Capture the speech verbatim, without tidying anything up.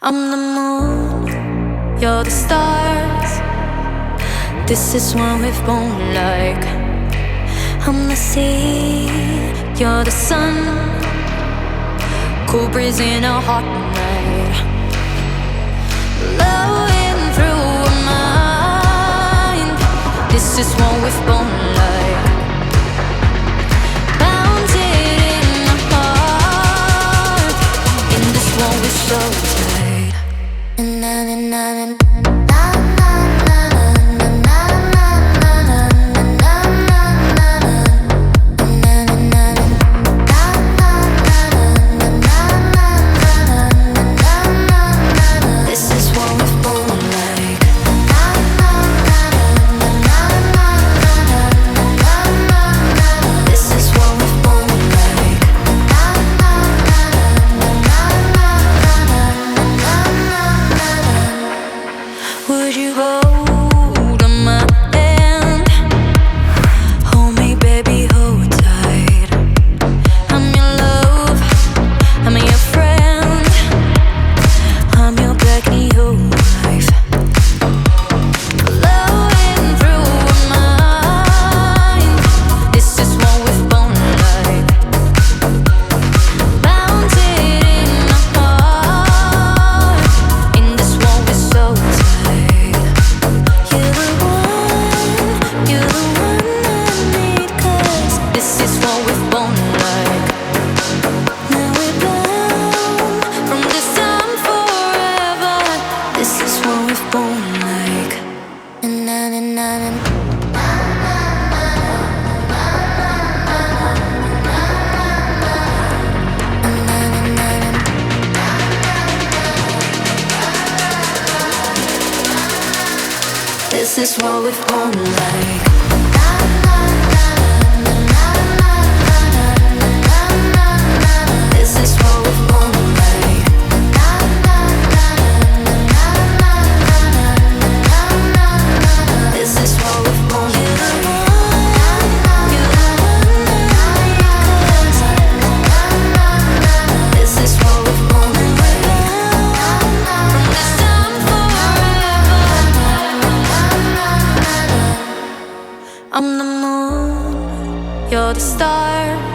I'm the moon, you're the stars. This is what we've born like. I'm the sea, you're the sun. Cool breeze in a hot night, blowing through our mind. This is what we've born like. Bounded in the heart. In this one we're so tight. Na na na na. Would you hold on my hand? Hold me, baby, hold tight. I'm your love, I'm your friend. I'm your black Neo life. Flowing through our mind. This is what we've born like. Bounded in my heart. In this one we're so tight. This is what we've born like. This is what we've born like. This is what we've born like. This is what we've born like. From this time forever. I'm the moon, you're the stars.